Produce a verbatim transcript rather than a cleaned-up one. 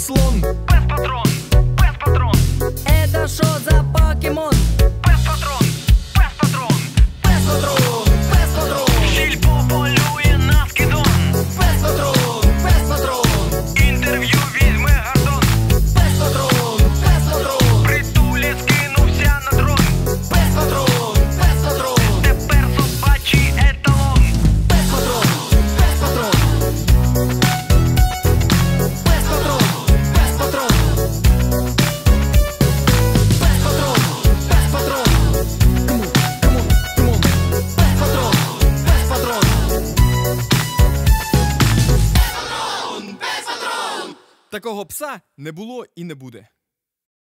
слон. Пес патрон, пес патрон. Это шо за покемон? Пес патрон, пес патрон. Пес патрон, пес патрон. Сільпо полює на скидон. Пес патрон, пес патрон. Інтерв'ю візьме Гордон. Пес патрон, пес патрон. Притулі скинувся на дрон. Пес патрон, пес патрон. Тепер собачий еталон. Пес патрон, пес патрон. Пес патрон, пес патрон. Пес патрон, пес патрон. Come on, come on, come on. Пес патрон, пес патрон. Такого пса не було і не буде.